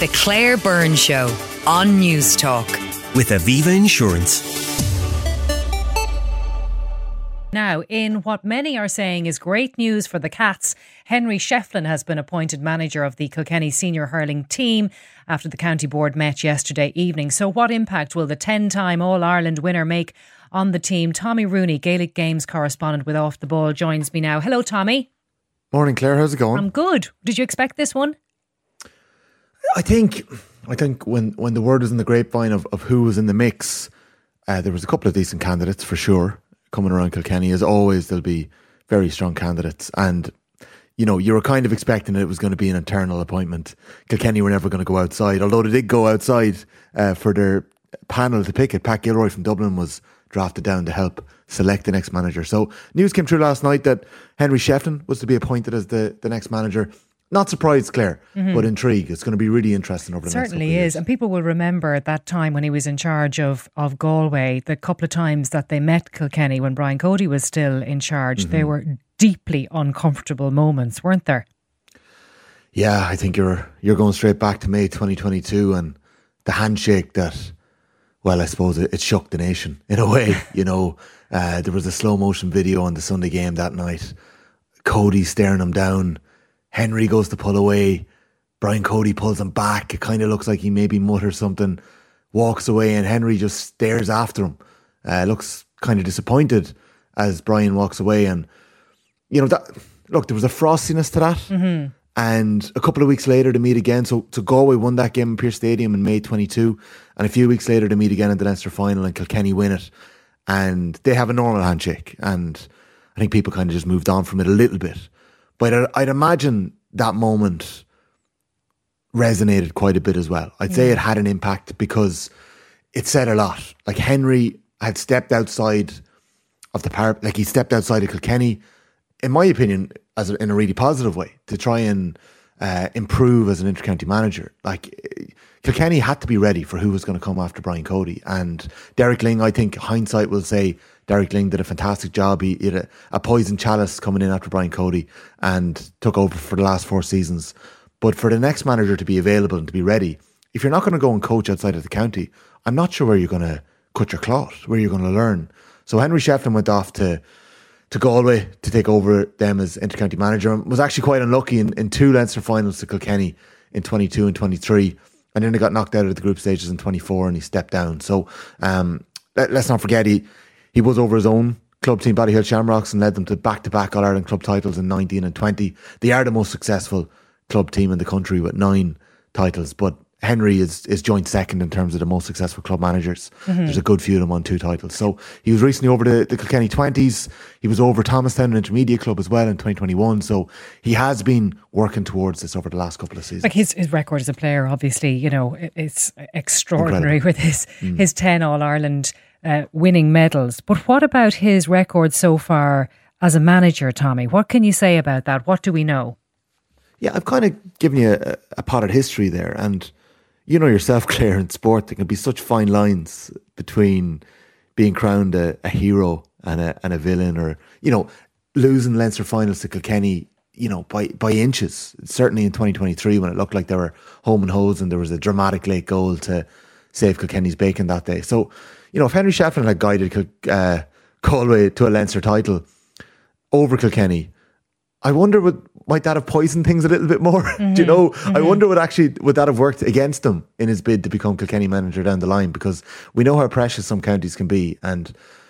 The Claire Byrne Show on News Talk. With Aviva Insurance. Now, in what many are saying is great news for the Cats, Henry Shefflin has been appointed manager of the Kilkenny senior hurling team after the county board met yesterday evening. So what impact will the 10-time All-Ireland winner make on the team? Tommy Rooney, Gaelic Games correspondent with Off the Ball, joins me now. Hello, Tommy. Morning, Claire. How's it going? I'm good. Did you expect this one? I think when the word was in the grapevine of who was in the mix, there was a couple of decent candidates for sure coming around Kilkenny. As always, there'll be very strong candidates, and you know, you were kind of expecting it was going to be an internal appointment. Kilkenny were never going to go outside, although they did go outside for their panel to pick it. Pat Gilroy from Dublin was drafted down to help select the next manager. So news came through last night that Henry Shefflin was to be appointed as the next manager. Not surprised, Claire, but intrigued. It's going to be really interesting over the next couple of years. Certainly is. And people will remember at that time when he was in charge of Galway, the couple of times that they met Kilkenny when Brian Cody was still in charge. They were deeply uncomfortable moments, weren't there? Yeah, I think you're going straight back to May 2022 and the handshake that, well, I suppose it shook the nation in a way. You know, there was a slow motion video on the Sunday game that night. Cody staring him down. Henry goes to pull away. Brian Cody pulls him back. It kind of looks like he maybe mutters something, walks away, and Henry just stares after him. Looks kind of disappointed as Brian walks away. And, you know, there was a frostiness to that. And a couple of weeks later to meet again. So Galway won that game in Pearse Stadium in May 22. And a few weeks later to meet again in the Leinster final, and Kilkenny win it. And they have a normal handshake. And I think people kind of just moved on from it a little bit. But I'd imagine that moment resonated quite a bit as well. I'd say it had an impact because it said a lot. Like, Henry had stepped outside of the park, like he stepped outside of Kilkenny, in my opinion, in a really positive way, to try and improve as an intercounty manager. Like, Kilkenny had to be ready for who was going to come after Brian Cody. And Derek Lyng, I think hindsight will say, Derek Lyng did a fantastic job. He had a poison chalice coming in after Brian Cody and took over for the last 4 seasons. But for the next manager to be available and to be ready, if you're not going to go and coach outside of the county, I'm not sure where you're going to cut your cloth, where you're going to learn. So Henry Shefflin went off to Galway to take over them as intercounty manager, and was actually quite unlucky in 2 Leinster finals to Kilkenny in 22 and 23. And then they got knocked out of the group stages in 24 and he stepped down. So let's not forget, he was over his own club team, Ballyhill Shamrocks, and led them to back-to-back All-Ireland club titles in 19 and 20. They are the most successful club team in the country with 9 titles, but Henry is joint second in terms of the most successful club managers. There's a good few of them on 2 titles. So he was recently over the Kilkenny 20s. He was over Thomastown Intermediate Club as well in 2021. So he has been working towards this over the last couple of seasons. Like, his record as a player, obviously, you know, it's extraordinary. Incredible. With his 10 All-Ireland winning medals. But what about his record so far as a manager, Tommy? What can you say about that? What do we know? Yeah, I've kind of given you a potted history there, and you know yourself, Claire, in sport, there can be such fine lines between being crowned a hero and a villain, or, you know, losing Leinster finals to Kilkenny, you know, by inches. Certainly in 2023 when it looked like they were home and hose and there was a dramatic late goal to save Kilkenny's bacon that day. So, you know, if Henry Shefflin had guided Galway to a Leinster title over Kilkenny, I wonder might that have poisoned things a little bit more? Do you know? I wonder would that have worked against him in his bid to become Kilkenny manager down the line, because we know how precious some counties can be, and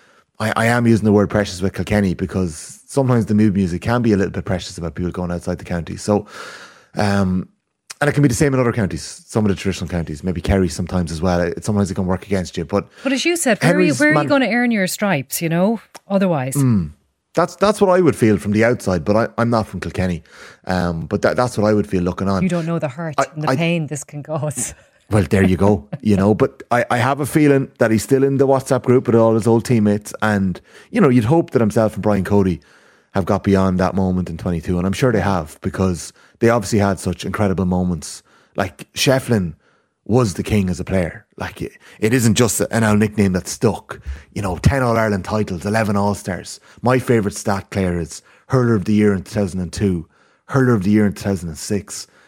I am using the word precious with Kilkenny because sometimes the mood music can be a little bit precious about people going outside the county. So, and it can be the same in other counties, some of the traditional counties, maybe Kerry sometimes as well. Sometimes it can work against you. But as you said, where are you going to earn your stripes, you know, otherwise? That's what I would feel from the outside, but I'm not from Kilkenny. But that's what I would feel looking on. You don't know the hurt and the pain this can cause. Well, there you go, you know. But I have a feeling that he's still in the WhatsApp group with all his old teammates, and, you know, you'd hope that himself and Brian Cody have got beyond that moment in 22, and I'm sure they have, because they obviously had such incredible moments. Like, Shefflin was the king as a player. Like, it isn't just an old nickname that stuck. You know, 10 All-Ireland titles, 11 All-Stars. My favourite stat, Claire, is Hurler of the Year in 2002, Hurler of the Year in 2006,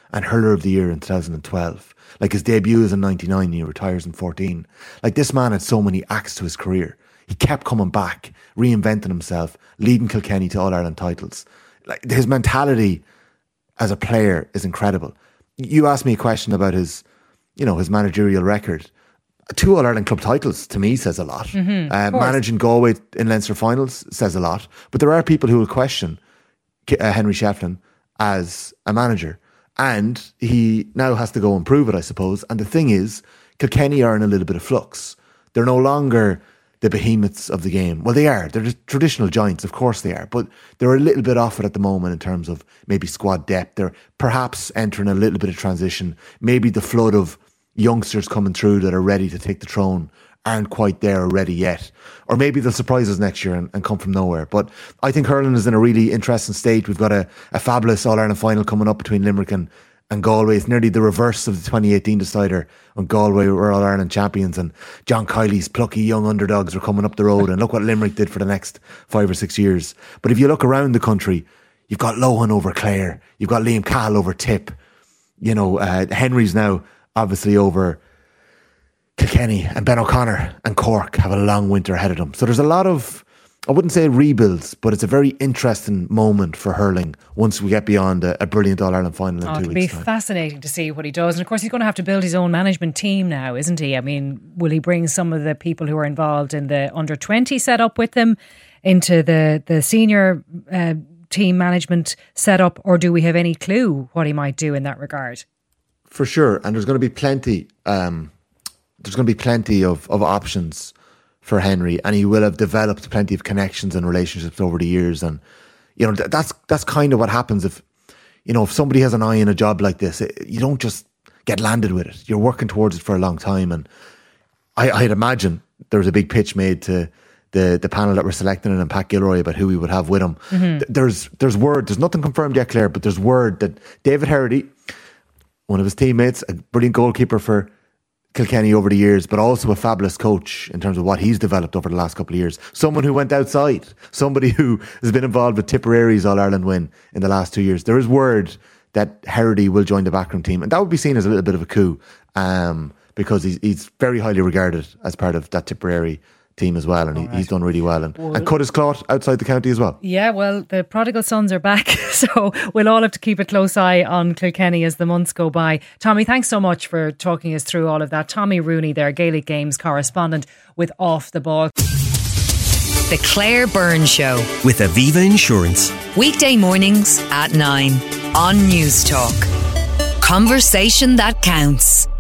and Hurler of the Year in 2012. Like, his debut is in 99 and he retires in 14. Like, this man had so many acts to his career. He kept coming back, reinventing himself, leading Kilkenny to All-Ireland titles. Like, his mentality as a player is incredible. You asked me a question about his managerial record. 2 All-Ireland club titles, to me, says a lot. Managing Galway in Leinster finals says a lot. But there are people who will question Henry Shefflin as a manager. And he now has to go and prove it, I suppose. And the thing is, Kilkenny are in a little bit of flux. They're no longer the behemoths of the game. Well, they are. They're the traditional giants, of course they are. But they're a little bit off it at the moment in terms of maybe squad depth. They're perhaps entering a little bit of transition. Maybe the flood of youngsters coming through that are ready to take the throne aren't quite there already yet. Or maybe they'll surprise us next year and come from nowhere. But I think hurling is in a really interesting state. We've got a fabulous All-Ireland final coming up between Limerick and Galway. It's nearly the reverse of the 2018 decider when Galway were All-Ireland champions and John Kiley's plucky young underdogs were coming up the road, and look what Limerick did for the next 5 or 6 years. But if you look around the country, you've got Lohan over Clare, you've got Liam Cahill over Tip, Henry's now obviously over Kilkenny, and Ben O'Connor and Cork have a long winter ahead of them. So there's a lot of, I wouldn't say rebuilds, but it's a very interesting moment for hurling once we get beyond a brilliant All-Ireland final in 2 weeks' time. It'll be fascinating to see what he does. And of course, he's going to have to build his own management team now, isn't he? I mean, will he bring some of the people who are involved in the under-20 setup with him into the senior team management setup, or do we have any clue what he might do in that regard? For sure, and there's going to be plenty. There's going to be plenty of options for Henry, and he will have developed plenty of connections and relationships over the years. And that's kind of what happens if somebody has an eye in a job like this. You don't just get landed with it. You're working towards it for a long time. And I'd imagine there was a big pitch made to the panel that were selecting it and Pat Gilroy about who we would have with him. Mm-hmm. There's word. There's nothing confirmed yet, Claire, but there's word that David Herity, one of his teammates, a brilliant goalkeeper for Kilkenny over the years, but also a fabulous coach in terms of what he's developed over the last couple of years. Someone who went outside, somebody who has been involved with Tipperary's All-Ireland win in the last 2 years. There is word that Herity will join the backroom team, and that would be seen as a little bit of a coup because he's very highly regarded as part of that Tipperary team as well, and he's done really well and cut his cloth outside the county as well. Yeah, well, the prodigal sons are back, so we'll all have to keep a close eye on Kilkenny as the months go by. Tommy, thanks so much for talking us through all of that. Tommy Rooney there, Gaelic Games correspondent with Off the Ball. The Claire Byrne Show with Aviva Insurance. Weekday mornings at 9 on News Talk. Conversation that counts.